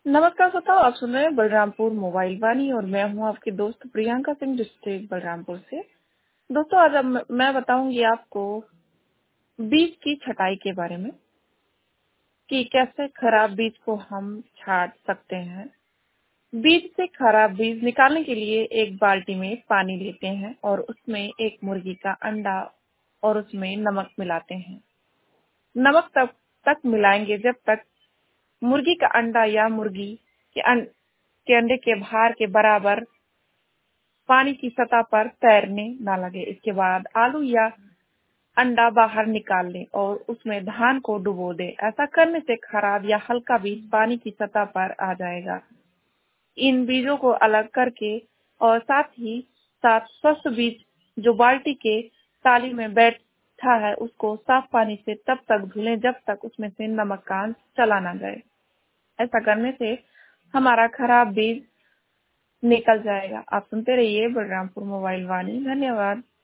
नमस्कार श्रोताओ, आप सुन रहे हैं बलरामपुर मोबाइल वाणी और मैं हूं आपकी दोस्त प्रियंका सिंह डिस्ट्रिक्ट बलरामपुर से। दोस्तों, आज मैं बताऊंगी आपको बीज की छटाई के बारे में कि कैसे खराब बीज को हम छांट सकते हैं। बीज से खराब बीज निकालने के लिए एक बाल्टी में पानी लेते हैं और उसमें एक मुर्गी का अंडा और उसमें नमक मिलाते हैं। नमक तब तक मिलाएंगे जब तक मुर्गी का अंडा या मुर्गी के अंडे के भार के बराबर पानी की सतह पर तैरने न लगे। इसके बाद आलू या अंडा बाहर निकाल लें और उसमें धान को डुबो दें। ऐसा करने से खराब या हल्का बीज पानी की सतह पर आ जाएगा। इन बीजों को अलग करके और साथ ही साथ स्वस्थ बीज जो बाल्टी के ताली में बैठा है उसको साफ पानी से तब तक धुलें जब तक उसमें से नमक का अंश चला ना जाए। ऐसा करने से हमारा खराब बीज निकल जाएगा। आप सुनते रहिए बलरामपुर मोबाइल वाणी। धन्यवाद।